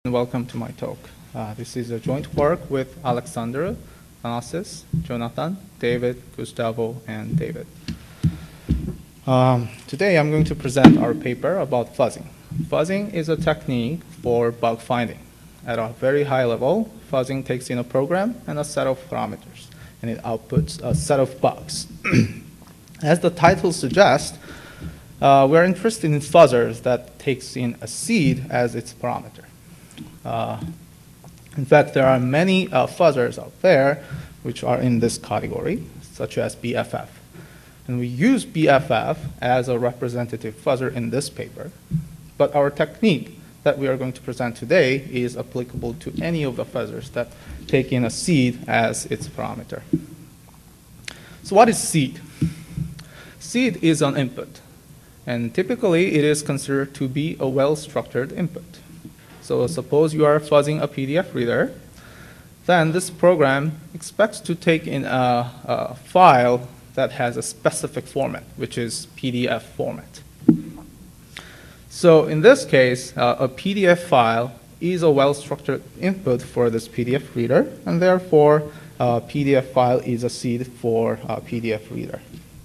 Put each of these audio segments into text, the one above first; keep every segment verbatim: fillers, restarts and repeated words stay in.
Welcome to my talk. Uh, this is a joint work with Alexander, Thanasis, Jonathan, David, Gustavo, and David. Um, today I'm going to present our paper about fuzzing. Fuzzing is a technique for bug finding. At a very high level, fuzzing takes in a program and a set of parameters, and it outputs a set of bugs. As the title suggests, uh, we're interested in fuzzers that takes in a seed as its parameter. Uh, in fact, there are many uh, fuzzers out there which are in this category, such as B F F. And we use B F F as a representative fuzzer in this paper. But our technique that we are going to present today is applicable to any of the fuzzers that take in a seed as its parameter. So what is seed? Seed is an input. And typically, it is considered to be a well-structured input. So suppose you are fuzzing a P D F reader, then this program expects to take in a, a file that has a specific format, which is P D F format. So in this case, uh, a P D F file is a well-structured input for this P D F reader, and therefore a P D F file is a seed for a P D F reader.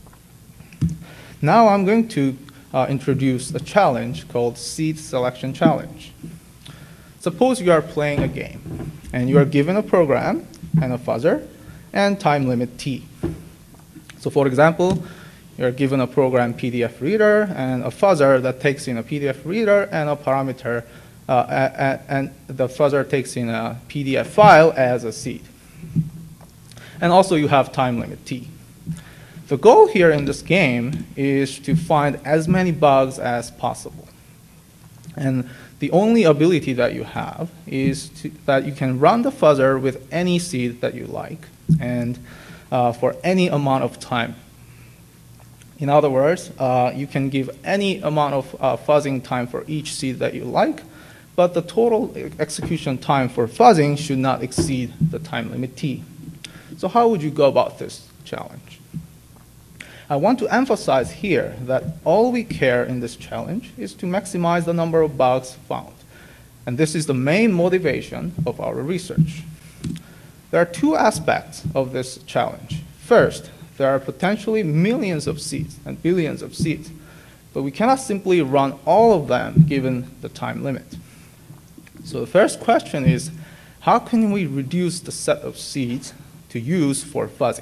Now I'm going to uh, introduce a challenge called Seed Selection Challenge. Suppose you are playing a game, and you are given a program and a fuzzer and time limit t. So for example, you are given a program P D F reader and a fuzzer that takes in a P D F reader and a parameter, uh, and the fuzzer takes in a P D F file as a seed. And also you have time limit t. The goal here in this game is to find as many bugs as possible. And the only ability that you have is to, that you can run the fuzzer with any seed that you like and uh, for any amount of time. In other words, uh, you can give any amount of uh, fuzzing time for each seed that you like, but the total execution time for fuzzing should not exceed the time limit t. So how would you go about this challenge? I want to emphasize here that all we care in this challenge is to maximize the number of bugs found. And this is the main motivation of our research. There are two aspects of this challenge. First, there are potentially millions of seeds and billions of seeds, but we cannot simply run all of them given the time limit. So the first question is, how can we reduce the set of seeds to use for fuzzing?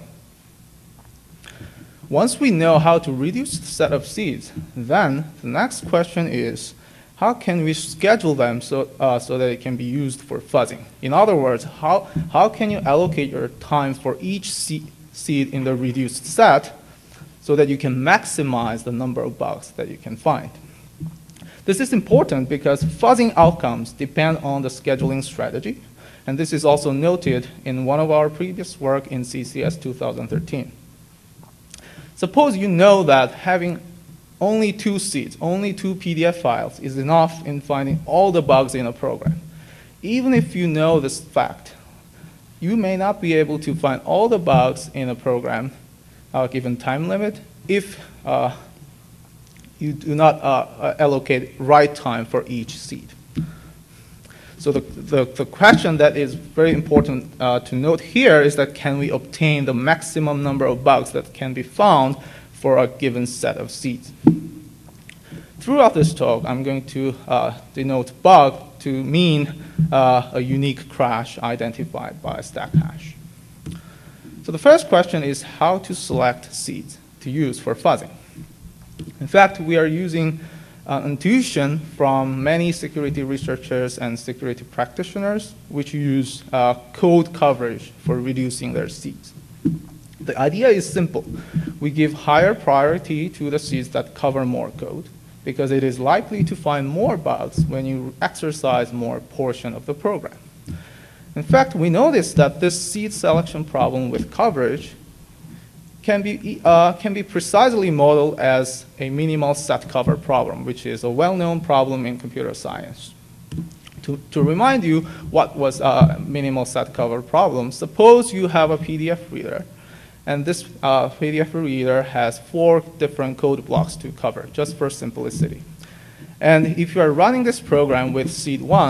Once we know how to reduce the set of seeds, then the next question is, how can we schedule them so, uh, so that it can be used for fuzzing? In other words, how, how can you allocate your time for each seed, seed in the reduced set so that you can maximize the number of bugs that you can find? This is important because fuzzing outcomes depend on the scheduling strategy, and this is also noted in one of our previous work in C C S two thousand thirteen. Suppose you know that having only two seeds, only two P D F files is enough in finding all the bugs in a program. Even if you know this fact, you may not be able to find all the bugs in a program uh, given time limit if uh, you do not uh, allocate right time for each seed. So the, the, the question that is very important uh, to note here is that can we obtain the maximum number of bugs that can be found for a given set of seeds? Throughout this talk, I'm going to uh, denote bug to mean uh, a unique crash identified by a stack hash. So the first question is how to select seeds to use for fuzzing. In fact, we are using Uh, intuition from many security researchers and security practitioners which use uh, code coverage for reducing their seeds. The idea is simple. We give higher priority to the seeds that cover more code because it is likely to find more bugs when you exercise more portion of the program. In fact, we noticed that this seed selection problem with coverage can be, uh, can be precisely modeled as a minimal set cover problem, which is a well-known problem in computer science. To, to remind you what was a minimal set cover problem, suppose you have a P D F reader, and this uh, P D F reader has four different code blocks to cover, just for simplicity. And if you are running this program with seed one,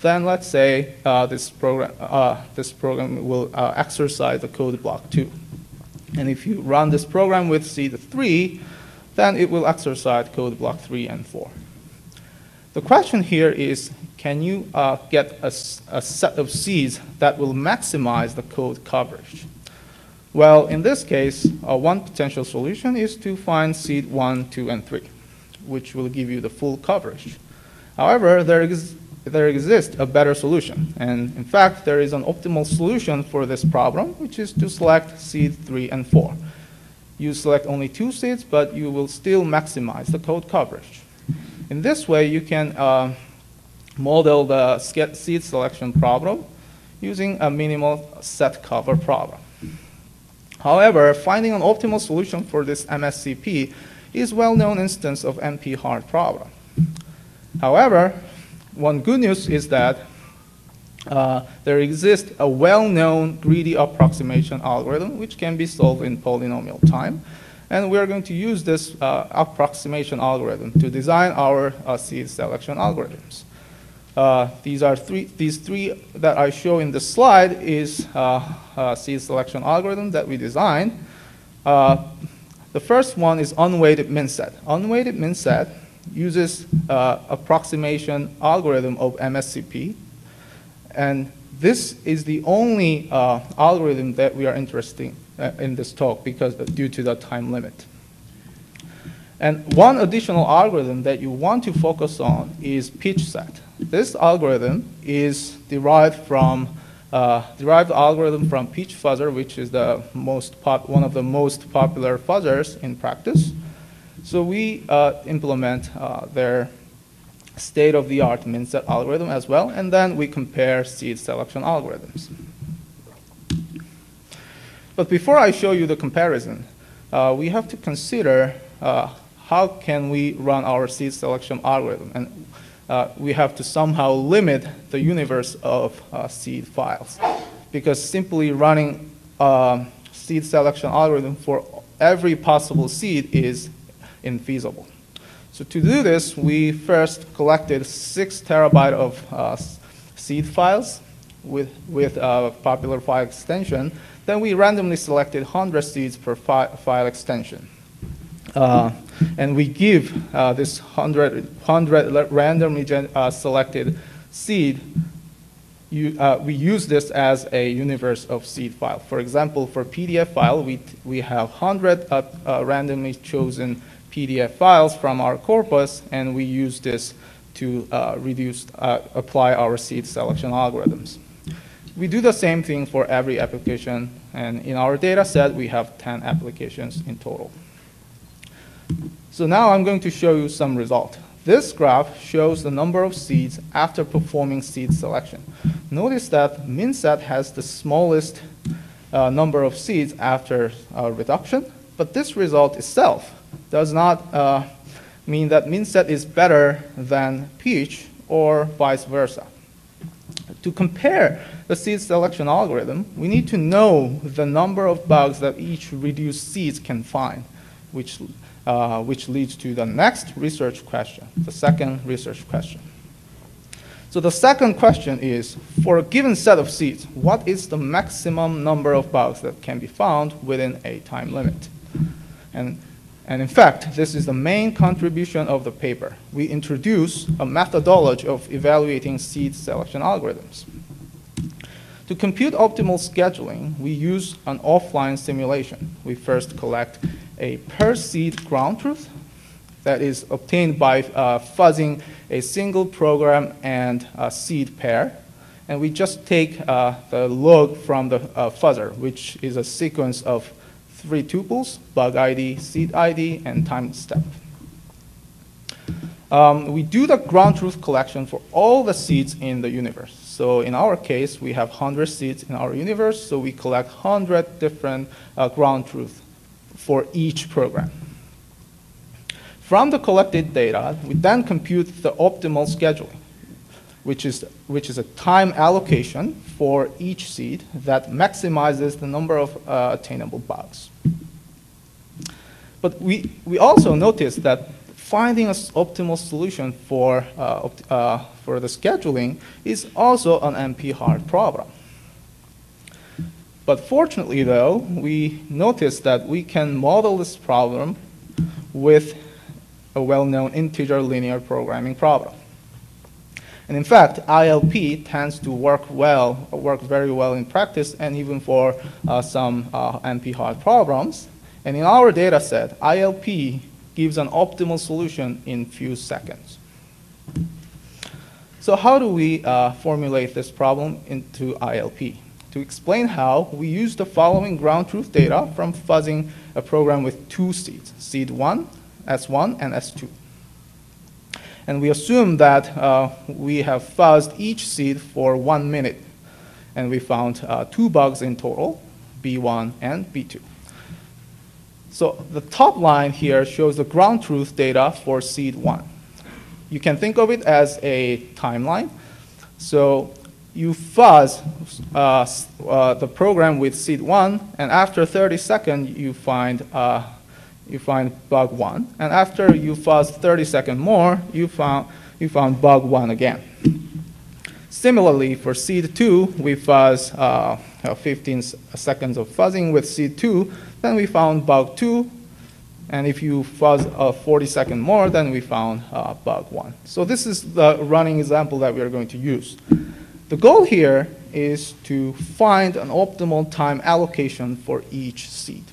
then let's say uh, this program uh, this program will uh, exercise the code block two. And if you run this program with seed three, then it will exercise code block three and four. The question here is, can you uh, get a, a set of seeds that will maximize the code coverage? Well, in this case, uh, one potential solution is to find seed one, two, and three, which will give you the full coverage. However, there, ex there exists a better solution. And in fact, there is an optimal solution for this problem, which is to select seed three and four. You select only two seeds, but you will still maximize the code coverage. In this way, you can uh, model the seed selection problem using a minimal set cover problem. However, finding an optimal solution for this M S C P is a well-known instance of N P-hard problem. However, one good news is that uh, there exists a well-known greedy approximation algorithm which can be solved in polynomial time. And we are going to use this uh, approximation algorithm to design our uh, seed selection algorithms. Uh, these are three, these three that I show in this slide is uh, uh, seed selection algorithm that we designed. Uh, the first one is unweighted min set. Unweighted min set uses uh, approximation algorithm of M S C P. And this is the only uh, algorithm that we are interested uh, in this talk because uh, due to the time limit. And one additional algorithm that you want to focus on is pitch set. This algorithm is derived from uh, derived algorithm from pitch fuzzer, which is the most pop one of the most popular fuzzers in practice. So we uh, implement uh, their state-of-the-art min set algorithm as well, and then we compare seed selection algorithms. But before I show you the comparison, uh, we have to consider uh, how can we run our seed selection algorithm, and uh, we have to somehow limit the universe of uh, seed files, because simply running uh, seed selection algorithm for every possible seed is infeasible. So to do this, we first collected six terabyte of uh, seed files with, with a popular file extension. Then we randomly selected one hundred seeds per fi file extension. Uh, and we give uh, this one hundred, one hundred randomly gen uh, selected seed, you, uh, we use this as a universe of seed file. For example, for P D F file, we, we have one hundred uh, uh, randomly chosen P D F files from our corpus, and we use this to uh, reduce, uh, apply our seed selection algorithms. We do the same thing for every application, and in our data set, we have ten applications in total. So now I'm going to show you some result. This graph shows the number of seeds after performing seed selection. Notice that min set has the smallest uh, number of seeds after uh, reduction, but this result itself does not uh, mean that min set is better than pitch or vice versa. To compare the seed selection algorithm, we need to know the number of bugs that each reduced seeds can find, which, uh, which leads to the next research question, the second research question. So the second question is, for a given set of seeds, what is the maximum number of bugs that can be found within a time limit? And And in fact, this is the main contribution of the paper. We introduce a methodology of evaluating seed selection algorithms. To compute optimal scheduling, we use an offline simulation. We first collect a per seed ground truth that is obtained by uh, fuzzing a single program and a seed pair. And we just take uh, the log from the uh, fuzzer, which is a sequence of three tuples, bug I D, seed I D, and time step. Um, we do the ground truth collection for all the seeds in the universe. So in our case, we have one hundred seeds in our universe, so we collect one hundred different uh, ground truth for each program. From the collected data, we then compute the optimal scheduling, which is, which is a time allocation for each seed that maximizes the number of uh, attainable bugs. But we, we also noticed that finding an optimal solution for, uh, opt uh, for the scheduling is also an N P hard problem. But fortunately, though, we noticed that we can model this problem with a well-known integer linear programming problem. And in fact, I L P tends to work well, work very well in practice, and even for uh, some uh, N P hard problems. And in our data set, I L P gives an optimal solution in few seconds. So how do we uh, formulate this problem into I L P? To explain how, we use the following ground truth data from fuzzing a program with two seeds, seed one, S one, and S two. And we assume that uh, we have fuzzed each seed for one minute. And we found uh, two bugs in total, B one and B two. So the top line here shows the ground truth data for seed one. You can think of it as a timeline. So you fuzz uh, uh, the program with seed one, and after thirty seconds, you find uh, you find bug one, and after you fuzz thirty seconds more, you found you found bug one again. Similarly, for seed two, we fuzz uh, fifteen seconds of fuzzing with seed two, then we found bug two, and if you fuzz uh, forty seconds more, then we found uh, bug one. So this is the running example that we are going to use. The goal here is to find an optimal time allocation for each seed.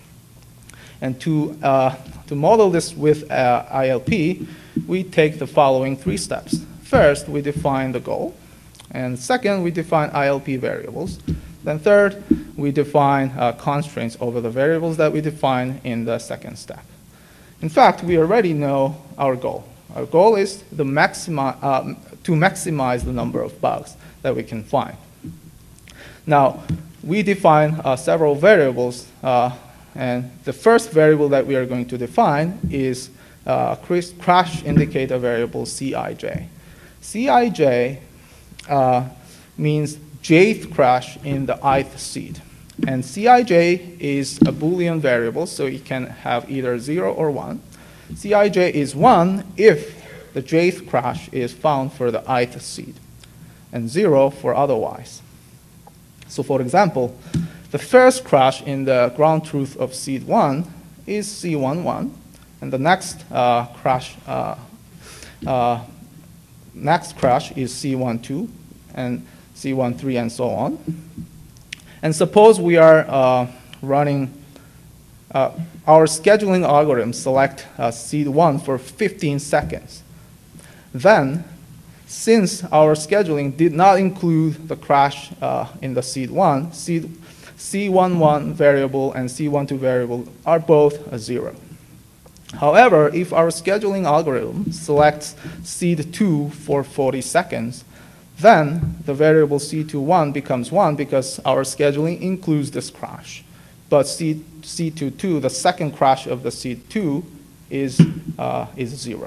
And to, uh, to model this with uh, I L P, we take the following three steps. First, we define the goal. And second, we define I L P variables. Then third, we define uh, constraints over the variables that we define in the second step. In fact, we already know our goal. Our goal is the maximi uh, to maximize the number of bugs that we can find. Now, we define uh, several variables, uh, and the first variable that we are going to define is uh, crash indicator variable C I J. C I J uh, means jth crash in the ith seed. And C I J is a Boolean variable, so it can have either zero or one. C I J is one if the jth crash is found for the ith seed, and zero for otherwise. So for example, the first crash in the ground truth of seed one is C one one, and the next uh, crash uh, uh, next crash is C one two, and C one three, and so on. And suppose we are uh, running uh, our scheduling algorithm select uh, seed one for fifteen seconds. Then, since our scheduling did not include the crash uh, in the seed one, seed C one one variable and C one two variable are both a zero. However, if our scheduling algorithm selects seed two for forty seconds, then the variable C two one becomes one because our scheduling includes this crash. But C two two, the second crash of the seed two, is, uh, is zero.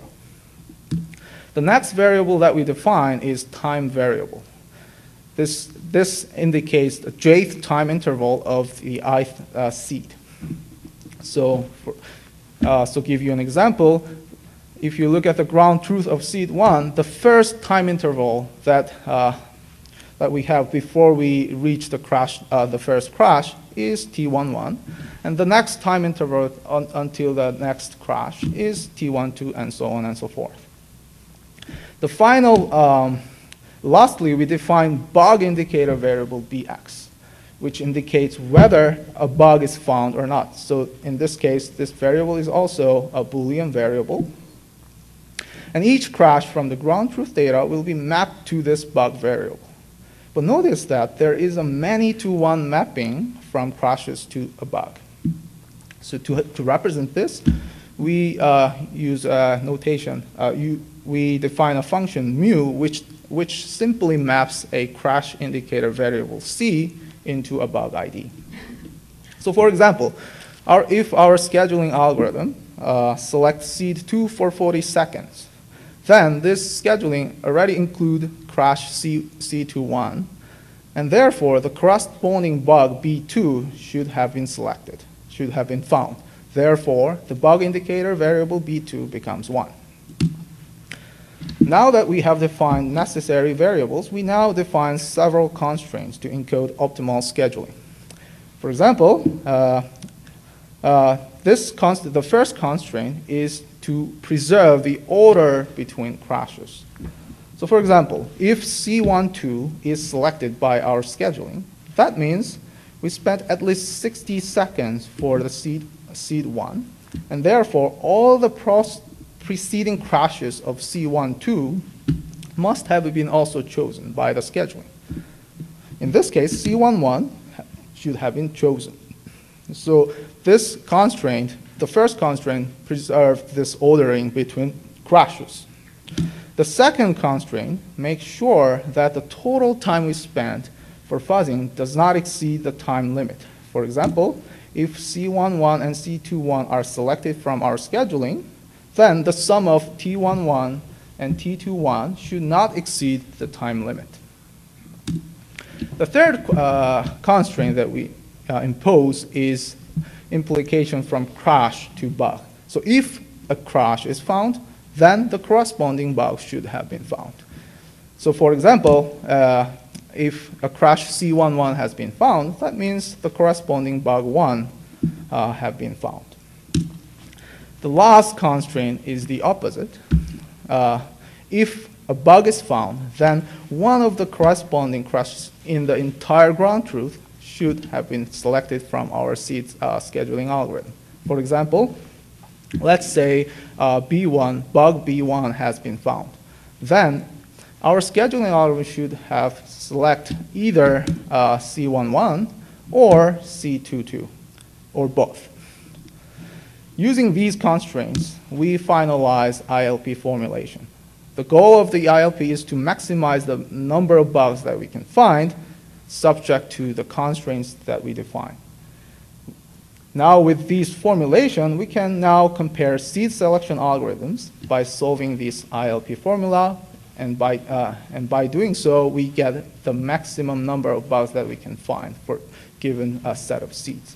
The next variable that we define is time variable. This, this indicates the jth time interval of the ith uh, seed. So, for, uh, so give you an example. If you look at the ground truth of seed one, the first time interval that, uh, that we have before we reach the crash, uh, the first crash is T one one. And the next time interval un until the next crash is T one two, and so on and so forth. The final, um, lastly, we define bug indicator variable B X, which indicates whether a bug is found or not. So in this case, this variable is also a Boolean variable. And each crash from the ground truth data will be mapped to this bug variable. But notice that there is a many to one mapping from crashes to a bug. So to, to represent this, we uh, use a notation. Uh, you, we define a function mu, which, which simply maps a crash indicator variable C into a bug I D. So for example, our, if our scheduling algorithm uh, selects seed two for forty seconds, then this scheduling already includes crash C, C two one, and therefore the corresponding bug B two should have been selected, should have been found. Therefore, the bug indicator variable B two becomes one. Now that we have defined necessary variables, we now define several constraints to encode optimal scheduling. For example, uh, uh, this const the first constraint is to preserve the order between crashes. So for example, if C twelve is selected by our scheduling, that means we spent at least sixty seconds for the seed, seed one, and therefore all the pros preceding crashes of C twelve must have been also chosen by the scheduling. In this case, C eleven should have been chosen. So this constraint, the first constraint, preserved this ordering between crashes. The second constraint makes sure that the total time we spent for fuzzing does not exceed the time limit. For example, if C eleven and C twenty-one are selected from our scheduling, then the sum of T eleven and T twenty-one should not exceed the time limit. The third uh, constraint that we uh, impose is implication from crash to bug. So if a crash is found, then the corresponding bug should have been found. So for example, uh, if a crash C eleven has been found, that means the corresponding bug one uh, have been found. The last constraint is the opposite. Uh, if a bug is found, then one of the corresponding crashes in the entire ground truth should have been selected from our seed uh, scheduling algorithm. For example, let's say uh, B one, bug B one has been found. Then our scheduling algorithm should have select either uh, C eleven or C twenty-two, or both. Using these constraints, we finalize I L P formulation. The goal of the I L P is to maximize the number of bugs that we can find, subject to the constraints that we define. Now with these formulation, we can now compare seed selection algorithms by solving this I L P formula, and by, uh, and by doing so, we get the maximum number of bugs that we can find for given a set of seeds.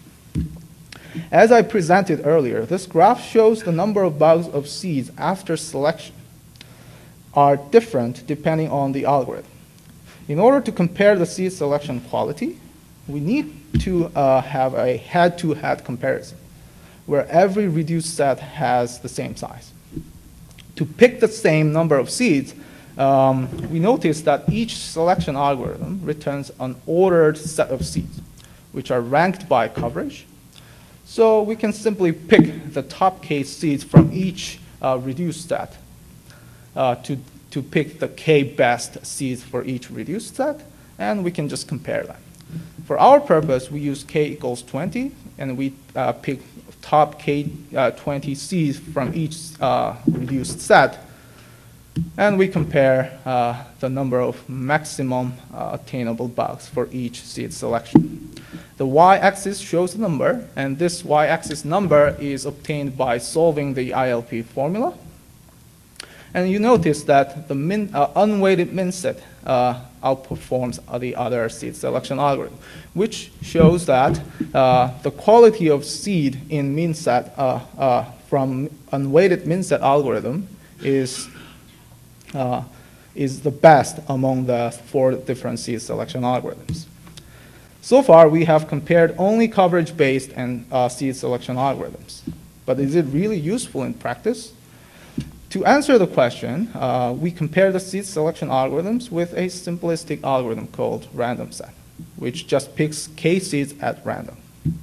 As I presented earlier, this graph shows the number of bugs of seeds after selection are different depending on the algorithm. In order to compare the seed selection quality, we need to uh, have a head-to-head comparison where every reduced set has the same size. To pick the same number of seeds, um, we notice that each selection algorithm returns an ordered set of seeds, which are ranked by coverage. So we can simply pick the top k seeds from each uh, reduced set uh, to, to pick the k best seeds for each reduced set, and we can just compare them. For our purpose, we use k equals twenty, and we uh, pick top k twenty seeds from each uh, reduced set, and we compare uh, the number of maximum uh, attainable bugs for each seed selection. The y-axis shows the number, and this y-axis number is obtained by solving the I L P formula. And you notice that the min, uh, unweighted min set uh, outperforms the other seed selection algorithm, which shows that uh, the quality of seed in min set uh, uh, from unweighted min set algorithm is, uh, is the best among the four different seed selection algorithms. So far, we have compared only coverage-based and uh, seed selection algorithms. But is it really useful in practice? To answer the question, uh, we compare the seed selection algorithms with a simplistic algorithm called random set, which just picks k seeds at random.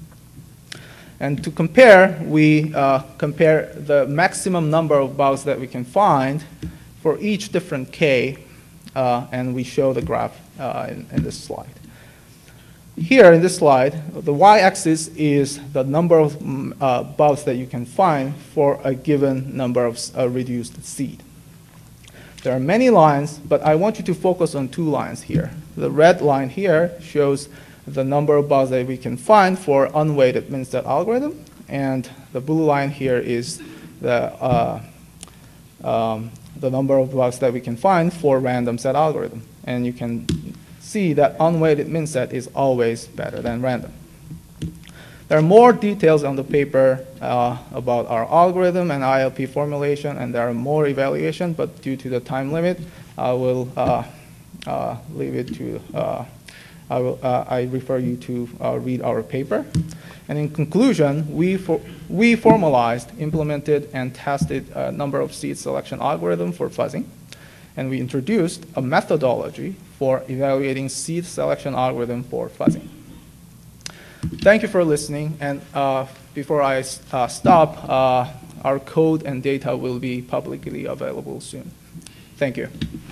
And to compare, we uh, compare the maximum number of bugs that we can find for each different k, uh, and we show the graph uh, in, in this slide. Here in this slide, the y-axis is the number of uh, bugs that you can find for a given number of uh, reduced seed. There are many lines, but I want you to focus on two lines here. The red line here shows the number of bugs that we can find for unweighted min set algorithm, and the blue line here is the, uh, um, the number of bugs that we can find for random set algorithm. And you can see that unweighted min set is always better than random. There are more details on the paper uh, about our algorithm and I L P formulation, and there are more evaluation, but due to the time limit, I will uh, uh, leave it to, uh, I, will, uh, I refer you to uh, read our paper. And in conclusion, we, for, we formalized, implemented, and tested a number of seed selection algorithms for fuzzing, and we introduced a methodology for evaluating seed selection algorithm for fuzzing. Thank you for listening, and uh, before I uh, stop, uh, our code and data will be publicly available soon. Thank you.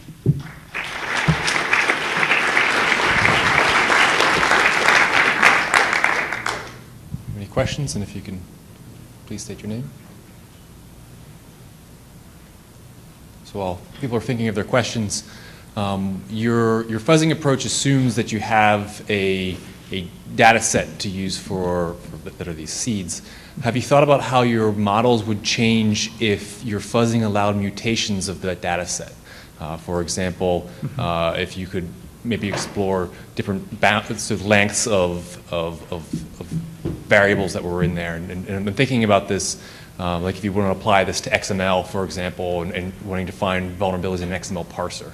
Any questions? And if you can please state your name. So while people are thinking of their questions, um, your, your fuzzing approach assumes that you have a a data set to use for, for that are these seeds. Have you thought about how your models would change if your fuzzing allowed mutations of that data set? Uh, for example, uh, if you could maybe explore different bounds of lengths of, of, of, of variables that were in there. And, and, and I've been thinking about this, uh, like if you want to apply this to X M L, for example, and, and wanting to find vulnerabilities in an X M L parser.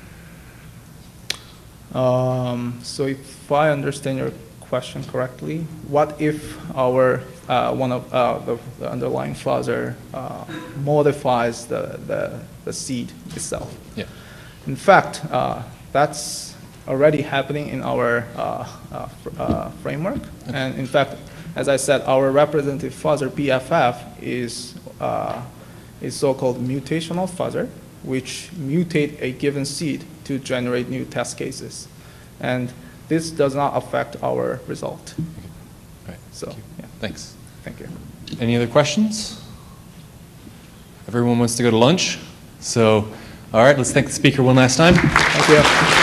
Um, so if I understand your question correctly, what if our uh, one of uh, the, the underlying fuzzer uh, modifies the, the, the seed itself? Yeah. In fact, uh, that's already happening in our uh, uh, uh, framework. Okay. And in fact, as I said, our representative fuzzer B F F is uh, is so-called mutational fuzzer, which mutate a given seed to generate new test cases. And this does not affect our result. Okay. All right. So, Thank you. yeah. Thanks. Thank you. Any other questions? Everyone wants to go to lunch. So, all right, let's thank the speaker one last time. Thank you.